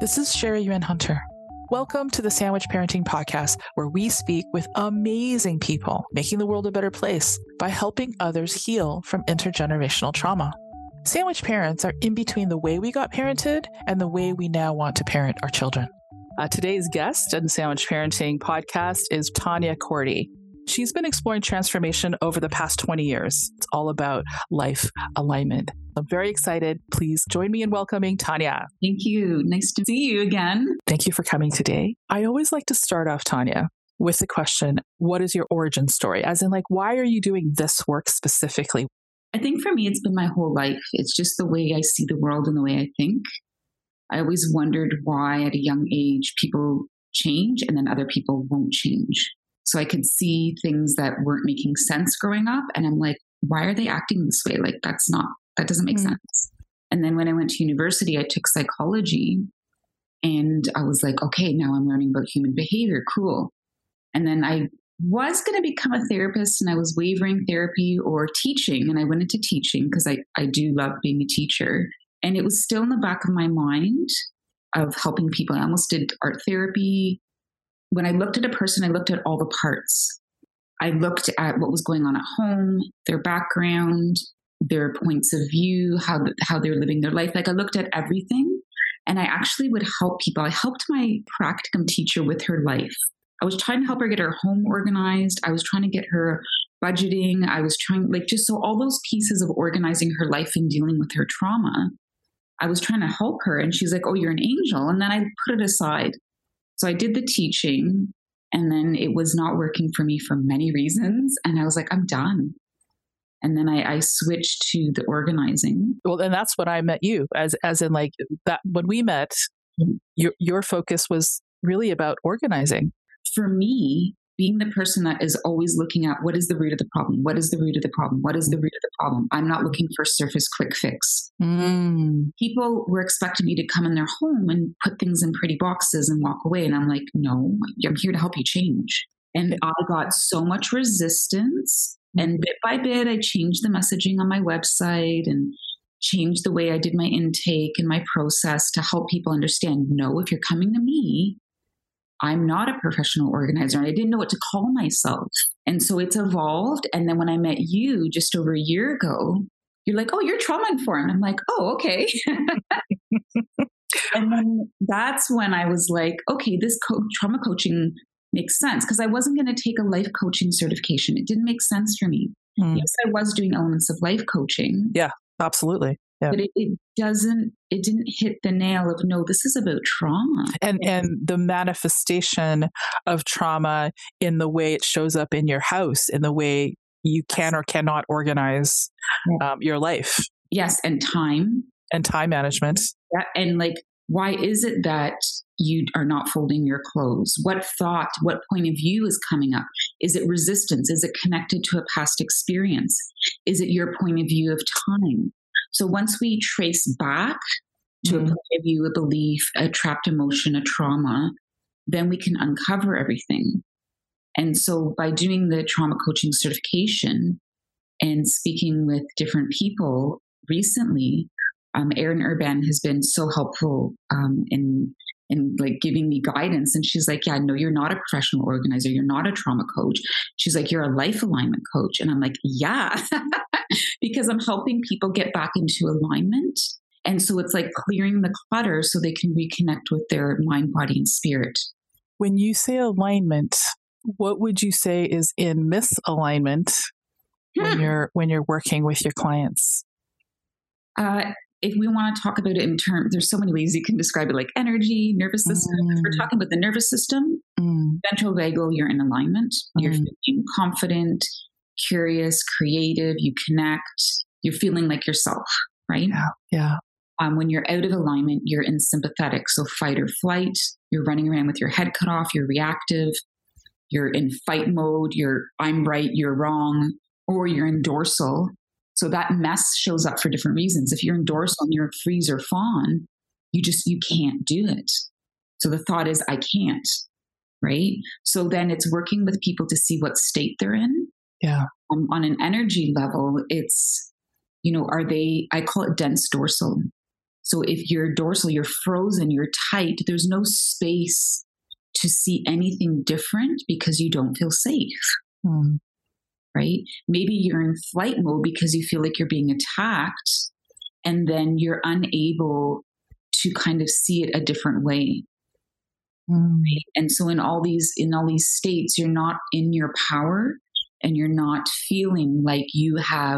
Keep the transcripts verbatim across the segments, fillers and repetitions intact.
This is Sherry Yuen Hunter. Welcome to the Sandwich Parenting Podcast, where we speak with amazing people making the world a better place by helping others heal from intergenerational trauma. Sandwich parents are in between the way we got parented and the way we now want to parent our children. Uh, today's guest in the Sandwich Parenting Podcast is Tanya Cordy. She's been exploring transformation over the past twenty years. It's all about life alignment. I'm very excited. Please join me in welcoming Tanya. Thank you. Nice to see you again. Thank you for coming today. I always like to start off, Tanya, with the question, what is your origin story? As in, like, why are you doing this work specifically? I think for me, it's been my whole life. It's just the way I see the world and the way I think. I always wondered why at a young age people change and then other people won't change. So I could see things that weren't making sense growing up. And I'm like, why are they acting this way? Like, that's not, that doesn't make mm. sense. And then when I went to university, I took psychology and I was like, okay, now I'm learning about human behavior. Cool. And then I was going to become a therapist and I was wavering therapy or teaching. And I went into teaching because I, I do love being a teacher. And it was still in the back of my mind of helping people. I almost did art therapy. When I looked at a person, I looked at all the parts. I looked at what was going on at home, their background, their points of view, how how they're living their life. Like I looked at everything and I actually would help people. I helped my practicum teacher with her life. I was trying to help her get her home organized. I was trying to get her budgeting. I was trying like just so all those pieces of organizing her life and dealing with her trauma. I was trying to help her and she's like, oh, you're an angel. And then I put it aside. So I did the teaching and then it was not working for me for many reasons. And I was like, I'm done. And then I, I switched to the organizing. Well, and that's when I met you as, as in like that, when we met, your, your focus was really about organizing. For me, being the person that is always looking at what is the root of the problem? What is the root of the problem? What is the root of the problem? I'm not looking for surface quick fix. Mm. People were expecting me to come in their home and put things in pretty boxes and walk away. And I'm like, no, I'm here to help you change. And I got so much resistance. And bit by bit, I changed the messaging on my website and changed the way I did my intake and my process to help people understand, no, if you're coming to me, I'm not a professional organizer. And I didn't know what to call myself. And so it's evolved. And then when I met you just over a year ago, you're like, oh, you're trauma informed. I'm like, oh, okay. And then that's when I was like, okay, this co- trauma coaching makes sense because I wasn't going to take a life coaching certification. It didn't make sense for me. Mm. Yes, I was doing elements of life coaching. Yeah, absolutely. Yeah. But it, it doesn't, it didn't hit the nail of, no, this is about trauma. And and the manifestation of trauma in the way it shows up in your house, in the way you can or cannot organize um, your life. Yes. And time. And time management. Yeah, and like, why is it that you are not folding your clothes? What thought, what point of view is coming up? Is it resistance? Is it connected to a past experience? Is it your point of view of time? So once we trace back to mm-hmm. a point of view, a belief, a trapped emotion, a trauma, then we can uncover everything. And so by doing the trauma coaching certification and speaking with different people recently, um, Erin Urban has been so helpful um, in in like giving me guidance. And she's like, yeah, no, you're not a professional organizer. You're not a trauma coach. She's like, you're a life alignment coach. And I'm like, yeah, because I'm helping people get back into alignment. And so it's like clearing the clutter so they can reconnect with their mind, body, and spirit. When you say alignment, what would you say is in misalignment hmm. when you're when you're working with your clients? Uh, if we want to talk about it in terms, there's so many ways you can describe it, like energy, nervous system. Mm. If we're talking about the nervous system, mm. ventral vagal, you're in alignment. Mm. You're feeling confident, curious, creative. You connect. You're feeling like yourself, right? Yeah. Yeah. Um, when you're out of alignment, you're in sympathetic. So fight or flight. You're running around with your head cut off. You're reactive. You're in fight mode. You're I'm right, you're wrong. Or you're in dorsal. So that mess shows up for different reasons. If you're in dorsal and you're freeze or fawn, you just, you can't do it. So the thought is, I can't, right? So then it's working with people to see what state they're in. Yeah. Um, on an energy level, it's, you know, are they, I call it dense dorsal. So if you're dorsal, you're frozen, you're tight, there's no space to see anything different because you don't feel safe. Mm. Right? Maybe you're in flight mode because you feel like you're being attacked, and then you're unable to kind of see it a different way. Mm. Right? And so in all these in all these states, you're not in your power, and you're not feeling like you have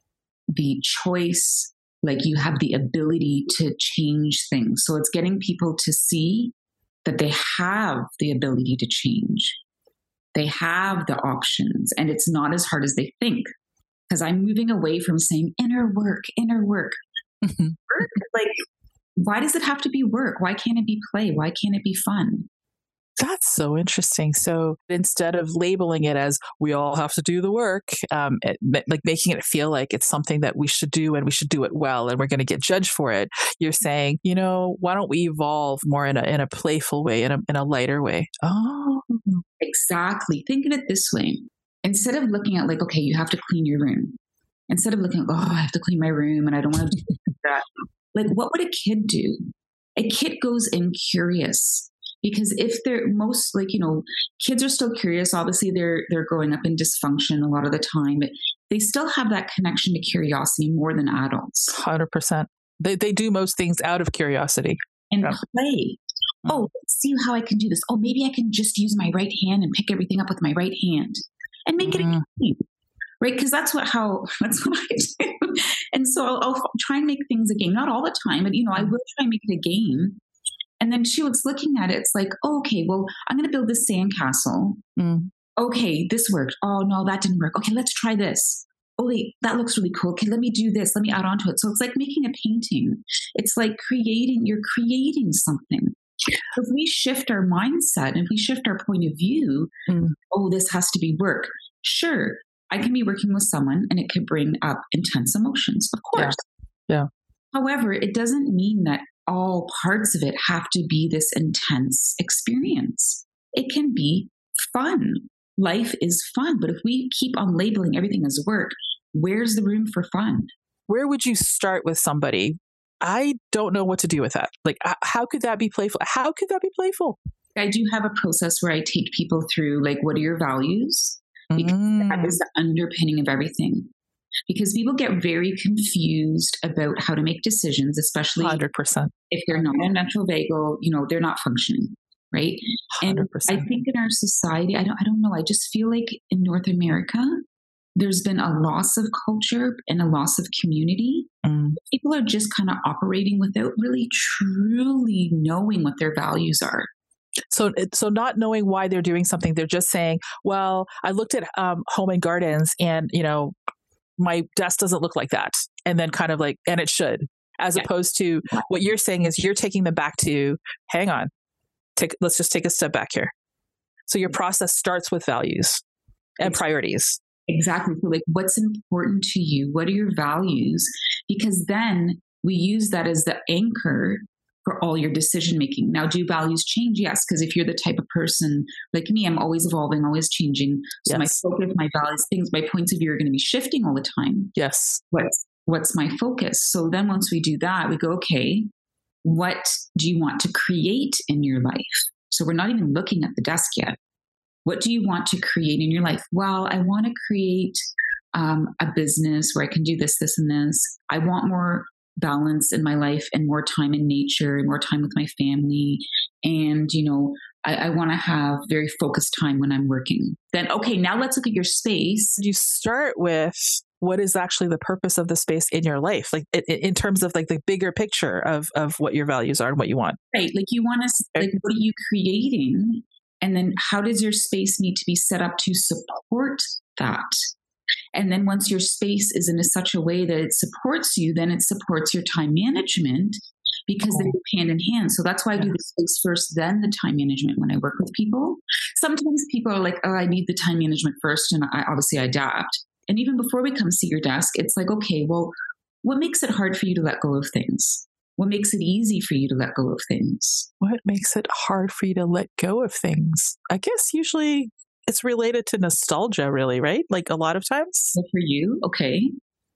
the choice, like you have the ability to change things. So it's getting people to see that they have the ability to change. They have the options, and it's not as hard as they think. Because I'm moving away from saying inner work, inner work. Mm-hmm. Work? Like, why does it have to be work? Why can't it be play? Why can't it be fun? That's so interesting. So instead of labeling it as we all have to do the work, um, it, like making it feel like it's something that we should do and we should do it well and we're going to get judged for it, you're saying, you know, why don't we evolve more in a in a playful way, in a in a lighter way? Oh, exactly. Think of it this way. Instead of looking at like, okay, you have to clean your room. Instead of looking at, oh, I have to clean my room and I don't want to do that. Like, what would a kid do? A kid goes in curious. Because if they're most like, you know, kids are still curious. Obviously, they're they're growing up in dysfunction a lot of the time, but they still have that connection to curiosity more than adults. one hundred percent. They they do most things out of curiosity. And yeah. play. Oh, let's see how I can do this. Oh, maybe I can just use my right hand and pick everything up with my right hand and make mm. it a game. Right? Because that's what how that's what I do. And so I'll, I'll try and make things a game. Not all the time, but you know, I will try and make it a game. And then she was looking at it. It's like, oh, okay, well, I'm going to build this sandcastle. Mm. Okay, this worked. Oh, no, that didn't work. Okay, let's try this. Oh, wait, that looks really cool. Okay, let me do this. Let me add on to it. So it's like making a painting. It's like creating, you're creating something. If we shift our mindset, if we shift our point of view, mm. oh, this has to be work. Sure, I can be working with someone and it could bring up intense emotions, of course. Yeah. yeah. However, it doesn't mean that all parts of it have to be this intense experience. It can be fun. Life is fun. But if we keep on labeling everything as work, where's the room for fun? Where would you start with somebody? I don't know what to do with that. Like, how could that be playful? How could that be playful? I do have a process where I take people through, like, what are your values? Because mm. that is the underpinning of everything. Because people get very confused about how to make decisions, especially one hundred percent. If they're not in ventral vagal, you know, they're not functioning, right? one hundred percent. And I think in our society, I don't, I don't know, I just feel like in North America, there's been a loss of culture and a loss of community. Mm. People are just kind of operating without really truly knowing what their values are. So, so not knowing why they're doing something, they're just saying, well, I looked at um, Home and Gardens and, you know, my desk doesn't look like that. And then kind of like, and it should, as yeah. opposed to what you're saying is you're taking them back to, hang on, take, let's just take a step back here. So your process starts with values and exactly. priorities. Exactly. So like, what's important to you? What are your values? Because then we use that as the anchor for all your decision making. Now, do values change? Yes, because if you're the type of person like me, I'm always evolving, always changing. So yes. my focus, my values, things, my points of view are going to be shifting all the time. Yes. What's what's my focus? So then once we do that, we go, okay, what do you want to create in your life? So we're not even looking at the desk yet. What do you want to create in your life? Well, I want to create um, a business where I can do this, this, and this. I want more balance in my life and more time in nature and more time with my family. And, you know, I, I want to have very focused time when I'm working. Then, okay, now let's look at your space. You start with what is actually the purpose of the space in your life, like in, in terms of like the bigger picture of, of what your values are and what you want. Right. Like you want to, like, what are you creating? And then how does your space need to be set up to support that? And then once your space is in a, such a way that it supports you, then it supports your time management because they go hand in hand. So that's why I do the space first, then the time management when I work with people. Sometimes people are like, oh, I need the time management first. And I obviously I adapt. And even before we come see your desk, it's like, okay, well, what makes it hard for you to let go of things? What makes it easy for you to let go of things? What makes it hard for you to let go of things? I guess usually it's related to nostalgia, really, right? Like a lot of times. So for you, okay.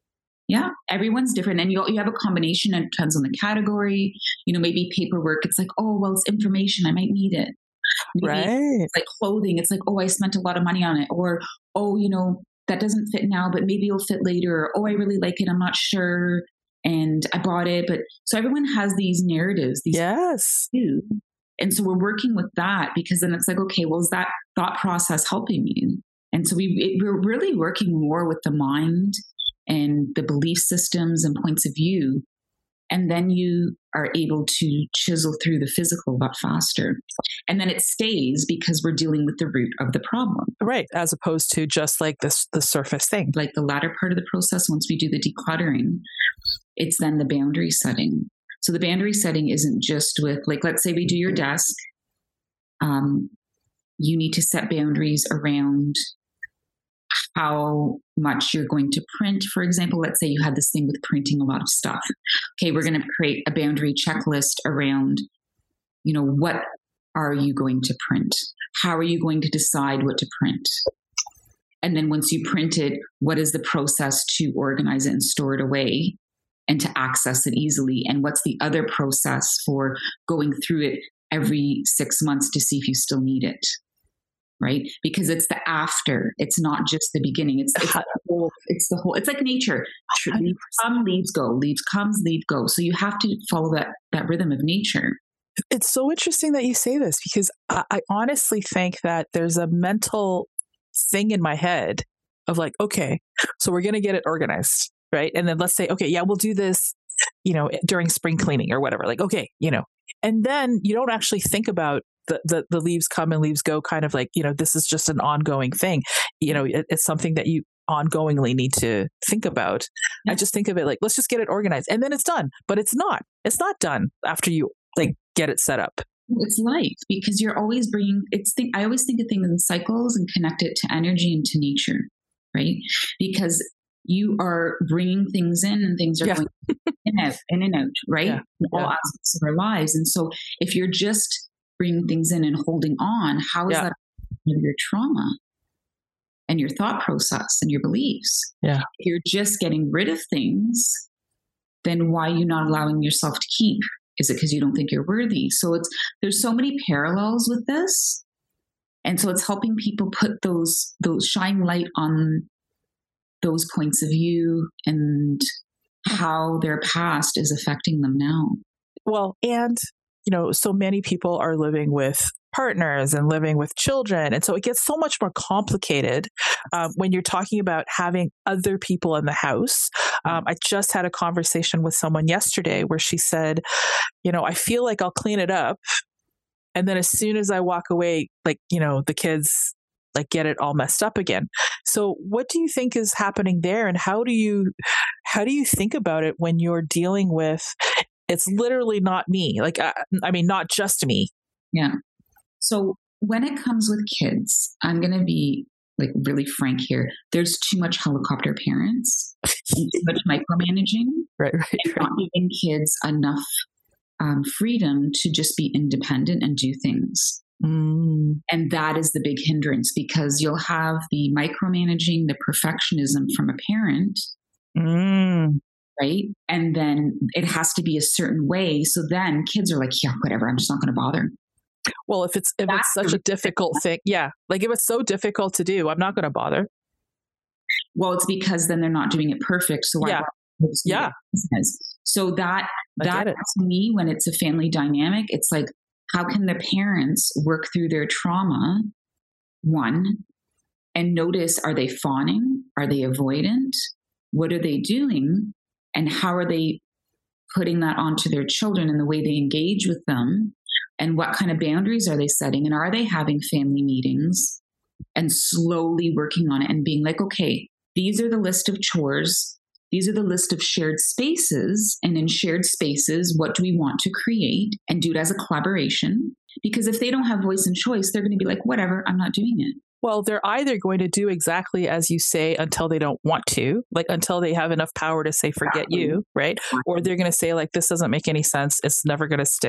Yeah, everyone's different. And you, you have a combination, and it depends on the category. You know, maybe paperwork, it's like, oh, well, it's information, I might need it. Maybe right. It's like clothing, it's like, oh, I spent a lot of money on it. Or, oh, you know, that doesn't fit now, but maybe it'll fit later. Or, oh, I really like it, I'm not sure, and I bought it. But so everyone has these narratives. These yes. too. And so we're working with that, because then it's like, okay, well, is that thought process helping me? And so we, it, we're really working more with the mind and the belief systems and points of view. And then you are able to chisel through the physical a lot faster. And then it stays because we're dealing with the root of the problem. Right. As opposed to just like this, the surface thing. Like the latter part of the process, once we do the decluttering, it's then the boundary setting. So the boundary setting isn't just with, like, let's say we do your desk. Um, you need to set boundaries around how much you're going to print. For example, let's say you had this thing with printing a lot of stuff. Okay, we're going to create a boundary checklist around, you know, what are you going to print? How are you going to decide what to print? And then once you print it, what is the process to organize it and store it away and to access it easily? And what's the other process for going through it every six months to see if you still need it? Right? Because it's the after. It's not just the beginning. It's, it's the whole, it's the whole, it's like nature. Leaves come, leaves go. Leaves comes, leaves go. So you have to follow that, that rhythm of nature. It's so interesting that you say this, because I, I honestly think that there's a mental thing in my head of like, okay, so we're going to get it organized. Right. And then let's say, okay, yeah, we'll do this, you know, during spring cleaning or whatever. Like, okay, you know, and then you don't actually think about The, the the leaves come and leaves go, kind of like, you know, this is just an ongoing thing. You know, it, it's something that you ongoingly need to think about. Yeah. I just think of it like, let's just get it organized and then it's done. But it's not. It's not done after you like get it set up. It's life, because you're always bringing, it's think, I always think of things in cycles and connect it to energy and to nature, right? Because you are bringing things in and things are yeah. going in and out, in and out, right? Yeah. In all yeah. aspects of our lives. And so if you're just bringing things in and holding on, how is yeah. that your trauma and your thought process and your beliefs? Yeah. If you're just getting rid of things, then why are you not allowing yourself to keep? Is it because you don't think you're worthy? So it's, there's so many parallels with this. And so it's helping people put those, those shine light on those points of view and how their past is affecting them now. Well, and you know, so many people are living with partners and living with children. And so it gets so much more complicated um, when you're talking about having other people in the house. Um, I just had a conversation with someone yesterday where she said, you know, I feel like I'll clean it up. And then as soon as I walk away, like, you know, the kids like get it all messed up again. So what do you think is happening there? And how do you, how do you think about it when you're dealing with, it's literally not me. Like, I, I mean, not just me. Yeah. So when it comes with kids, I'm going to be like really frank here. There's too much helicopter parents, and too much micromanaging, right, right, and right. not giving kids enough um, freedom to just be independent and do things. Mm. And that is the big hindrance, because you'll have the micromanaging, the perfectionism from a parent. Mm. Right. And then it has to be a certain way. So then kids are like, yeah, whatever. I'm just not going to bother. Well, if it's, if That's it's such a difficult thing. Yeah. Like if it's so difficult to do, I'm not going to bother. Well, it's because then they're not doing it perfect. So why yeah. Yeah. So that, that to me, when it's a family dynamic, it's like, how can the parents work through their trauma? One, and notice, are they fawning? Are they avoidant? What are they doing? And how are they putting that onto their children and the way they engage with them? And what kind of boundaries are they setting? And are they having family meetings and slowly working on it and being like, okay, these are the list of chores. These are the list of shared spaces. And in shared spaces, what do we want to create, and do it as a collaboration? Because if they don't have voice and choice, they're going to be like, whatever, I'm not doing it. Well, they're either going to do exactly as you say until they don't want to, like until they have enough power to say, forget you, right? Or they're going to say like, this doesn't make any sense. It's never going to stick.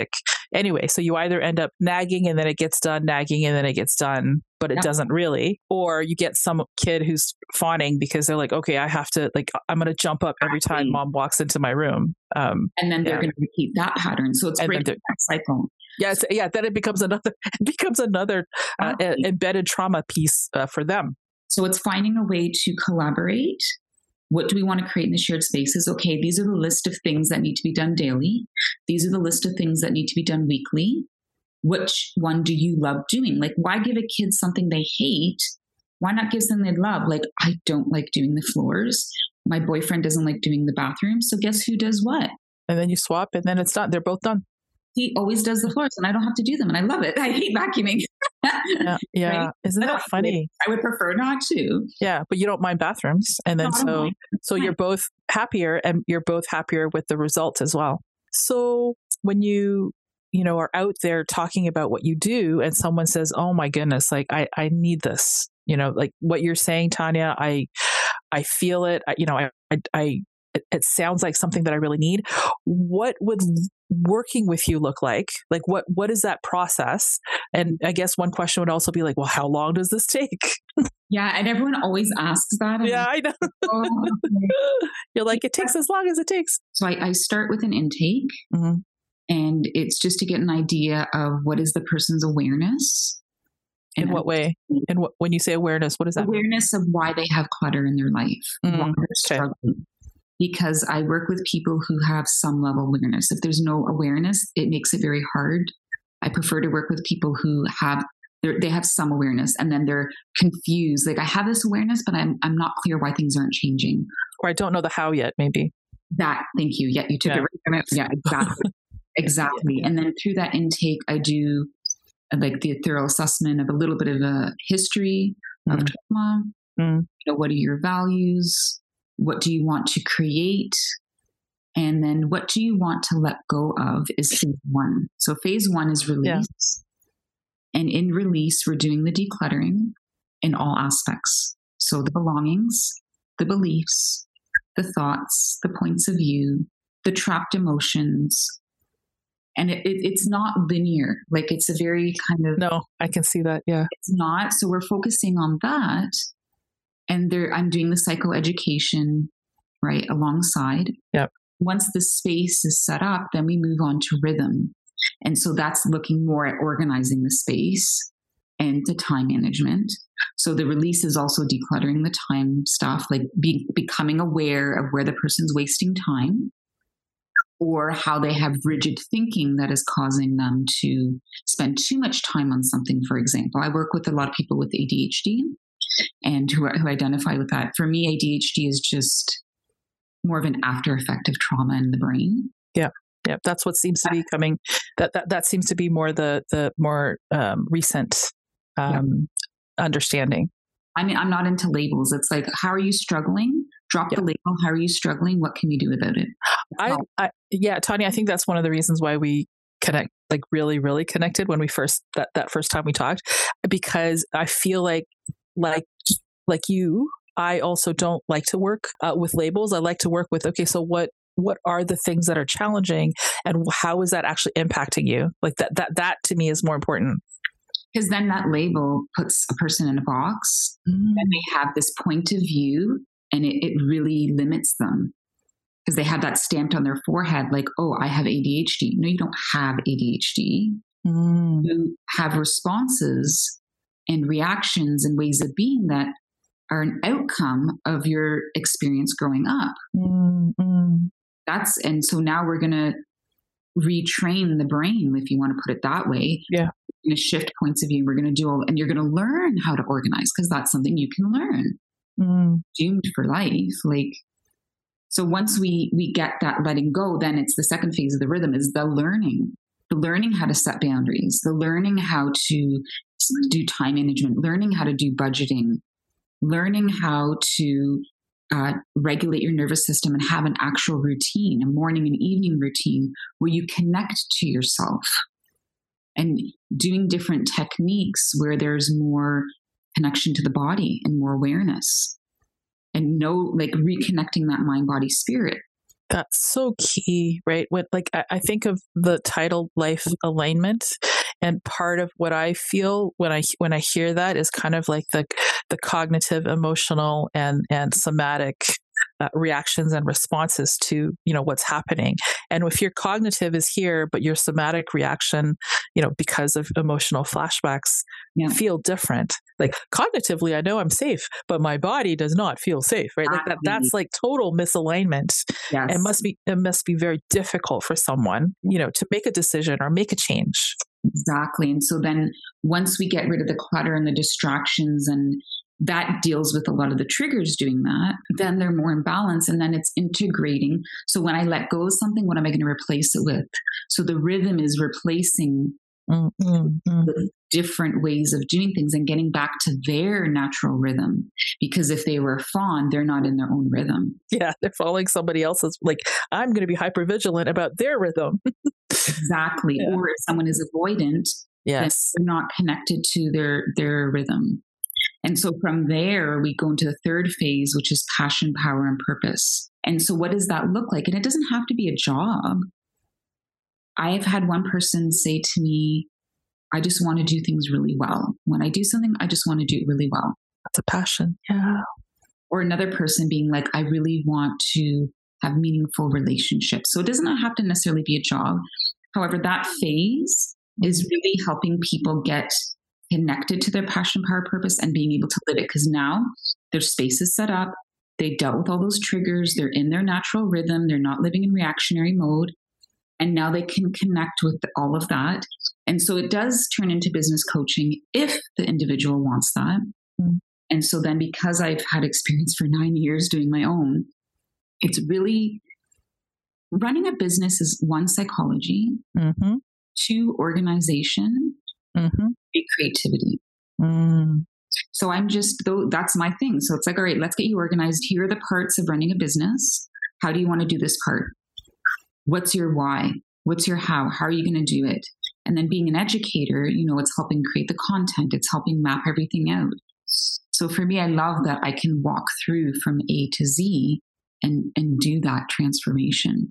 anyway, so you either end up nagging and then it gets done, nagging and then it gets done, but it Yeah. doesn't really. Or you get some kid who's fawning because they're like, okay, I have to, like, I'm going to jump up every time mom walks into my room. Um, and then they're yeah. going to repeat that pattern. So it's And breaking then that cycle. Yeah, it's, yeah. Then it becomes another, it becomes another uh, Okay. embedded trauma piece uh, for them. So it's finding a way to collaborate. What do we want to create in the shared spaces? Okay, these are the list of things that need to be done daily. These are the list of things that need to be done weekly. Which one do you love doing? Like, why give a kid something they hate? Why not give something they love? Like, I don't like doing the floors. My boyfriend doesn't like doing the bathroom. So guess who does what? And then you swap and then it's done. They're both done. He always does the floors and I don't have to do them. And I love it. I hate vacuuming. Yeah. yeah. Right? Isn't that funny? I would prefer not to. Yeah. But you don't mind bathrooms. And then No, I don't so, mind. so you're both happier and you're both happier with the result as well. So when you, you know, are out there talking about what you do and someone says, oh my goodness, like I, I need this, you know, like what you're saying, Tanya, I, I feel it. I, you know, I, I, I it, it sounds like something that I really need. What would working with you look like? Like what, what is that process? And I guess one question would also be like, well, how long does this take? Yeah. And everyone always asks that. Yeah, I know. Oh, okay. You're like, it takes as long as it takes. So I, I start with an intake. Mm-hmm. And it's just to get an idea of what is the person's awareness. In what way? In what, when you say awareness, what does that mean? Awareness of why they have clutter in their life, Mm, why they're struggling. Okay. Because I work with people who have some level of awareness. If there's no awareness, it makes it very hard. I prefer to work with people who have they have some awareness and then they're confused. Like I have this awareness, but I'm I'm not clear why things aren't changing. Or I don't know the how yet, maybe. That, thank you. Yeah, you took Yeah. it right from it. Yeah, exactly. Exactly. And then through that intake, I do uh, like the thorough assessment of a little bit of a history of Mm. trauma. Mm. You know, what are your values? What do you want to create? And then what do you want to let go of is phase one. So phase one is release. Yeah. And in release, we're doing the decluttering in all aspects. So the belongings, the beliefs, the thoughts, the points of view, the trapped emotions. And it, it, it's not linear. Like it's a very kind of... No, I can see that. Yeah. It's not. So we're focusing on that. And there, I'm doing the psychoeducation, right, alongside. Yep. Once the space is set up, then we move on to rhythm. And so that's looking more at organizing the space and the time management. So the release is also decluttering the time stuff, like be, becoming aware of where the person's wasting time or how they have rigid thinking that is causing them to spend too much time on something. For example, I work with a lot of people with A D H D and who, who identify with that. For me, A D H D is just more of an after effect of trauma in the brain. Yeah. Yeah. That's what seems to be coming. That, that, that seems to be more the, the more um, recent um, yeah. understanding. I mean, I'm not into labels. It's like, how are you struggling? Drop yeah. the label. How are you struggling? What can we do about it? I, I, yeah, Tanya, I think that's one of the reasons why we connect, like really, really connected when we first, that, that first time we talked, because I feel like, like, like you, I also don't like to work uh, with labels. I like to work with, okay, so what, what are the things that are challenging and how is that actually impacting you? Like that, that, that to me is more important. Because then that label puts a person in a box mm. and they have this point of view and it, it really limits them because they have that stamped on their forehead like, oh, I have A D H D. No, you don't have A D H D. Mm. You have responses and reactions and ways of being that are an outcome of your experience growing up. Mm. That's, and so now we're going to retrain the brain, if you want to put it that way. Yeah. We're going to shift points of view. We're going to do all, and you're going to learn how to organize because that's something you can learn. Mm. Doomed for life. Like, so once we, we get that letting go, then it's the second phase of the rhythm is the learning, the learning how to set boundaries, the learning how to do time management, learning how to do budgeting, learning how to Uh, regulate your nervous system and have an actual routine, a morning and evening routine where you connect to yourself and doing different techniques where there's more connection to the body and more awareness and no, like reconnecting that mind, body, spirit. That's so key, right? What, like, I, I think of the title life alignment, and part of what I feel when I when I hear that is kind of like the the cognitive, emotional, and and somatic uh, reactions and responses to, you know, what's happening. And if your cognitive is here, but your somatic reaction, you know, because of emotional flashbacks, yeah. feel different. Like cognitively, I know I'm safe, but my body does not feel safe, right? Like that, that's like total misalignment. Yes. It must be, it must be very difficult for someone, you know, to make a decision or make a change. Exactly. And so then once we get rid of the clutter and the distractions, and that deals with a lot of the triggers doing that, then they're more in balance, and then it's integrating. So when I let go of something, what am I going to replace it with? So the rhythm is replacing mm-hmm. the different ways of doing things and getting back to their natural rhythm. Because if they were a fawn, they're not in their own rhythm. Yeah, they're following somebody else's. Like, I'm going to be hypervigilant about their rhythm. Exactly. Yeah. Or if someone is avoidant, yes, they're not connected to their their rhythm. And so from there, we go into the third phase, which is passion, power, and purpose. And so what does that look like? And it doesn't have to be a job. I've had one person say to me, I just want to do things really well. When I do something, I just want to do it really well. That's a passion. Yeah. Or another person being like, I really want to have meaningful relationships. So it doesn't have to necessarily be a job. However, that phase is really helping people get connected to their passion, power, purpose, and being able to live it. Because now their space is set up. They've dealt with all those triggers. They're in their natural rhythm. They're not living in reactionary mode. And now they can connect with all of that. And so it does turn into business coaching if the individual wants that. Mm. And so then, because I've had experience for nine years doing my own, it's really running a business is one, psychology, mm-hmm. two, organization, mm-hmm. three, creativity. Mm. So I'm just, though, that's my thing. So it's like, all right, let's get you organized. Here are the parts of running a business. How do you want to do this part? What's your why? What's your how? How are you going to do it? And then being an educator, you know, it's helping create the content. It's helping map everything out. So for me, I love that I can walk through from A to Z and, and do that transformation.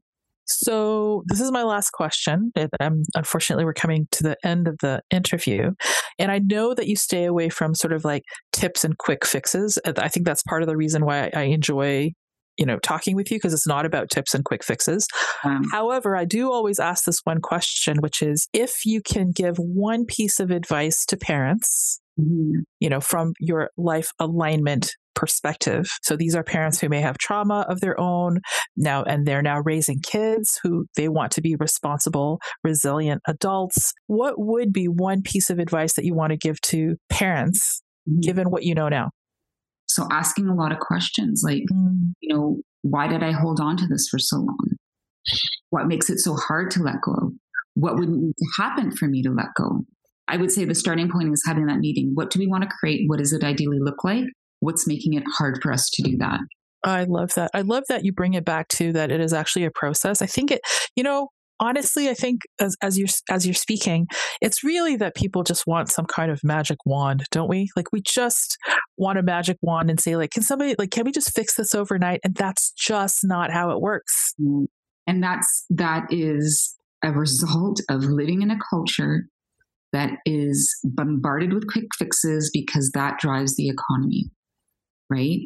So this is my last question. Um, unfortunately, we're coming to the end of the interview. And I know that you stay away from sort of like tips and quick fixes. I think that's part of the reason why I enjoy, you know, talking with you, because it's not about tips and quick fixes. Um, However, I do always ask this one question, which is, if you can give one piece of advice to parents, mm-hmm. you know, from your life alignment perspective. So these are parents who may have trauma of their own now, and they're now raising kids who they want to be responsible, resilient adults. What would be one piece of advice that you want to give to parents, mm-hmm. given what you know now? So asking a lot of questions like, mm. you know, why did I hold on to this for so long? What makes it so hard to let go? What would need to happen for me to let go? I would say the starting point is having that meeting. What do we want to create? What does it ideally look like? What's making it hard for us to do that? I love that. I love that you bring it back to that it is actually a process. I think it, you know, honestly, I think as, as you're as you're speaking, it's really that people just want some kind of magic wand, don't we? Like, we just want a magic wand and say, like, can somebody, like, can we just fix this overnight? And that's just not how it works. And that's that is a result of living in a culture that is bombarded with quick fixes, because that drives the economy, right?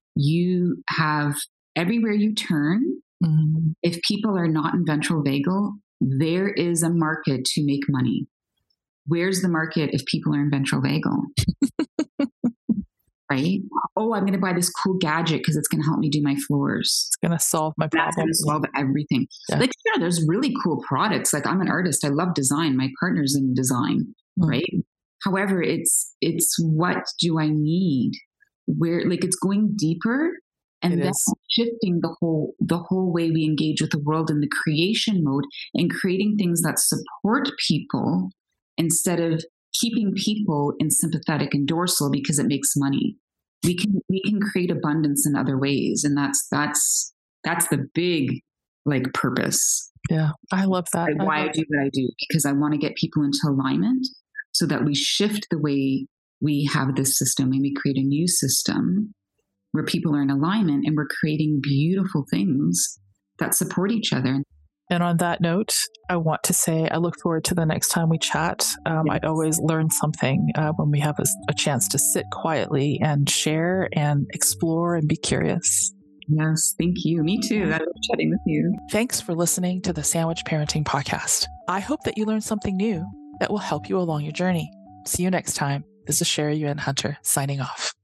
You have everywhere you turn. Mm-hmm. If people are not in ventral vagal, there is a market to make money. Where's the market if people are in ventral vagal? Right? Oh, I'm going to buy this cool gadget because it's going to help me do my floors. It's going to solve my problem. That's going to solve everything. Yeah. Like, yeah, there's really cool products. Like, I'm an artist. I love design. My partner's in design, mm-hmm. right? However, it's it's what do I need? Where, like, it's going deeper. And it that's is. shifting the whole the whole way we engage with the world in the creation mode, and creating things that support people instead of keeping people in sympathetic and dorsal because it makes money. We can we can create abundance in other ways, and that's that's that's the big like purpose. Yeah, I love that. Like, why I, I do what I do, because I want to get people into alignment so that we shift the way we have this system and we create a new system where people are in alignment, and we're creating beautiful things that support each other. And on that note, I want to say I look forward to the next time we chat. Um, yes. I always learn something uh, when we have a, a chance to sit quietly and share and explore and be curious. Yes, thank you. Me too. I love chatting with you. Thanks for listening to the Sandwich Parenting Podcast. I hope that you learned something new that will help you along your journey. See you next time. This is Sherry Yuen Hunter signing off.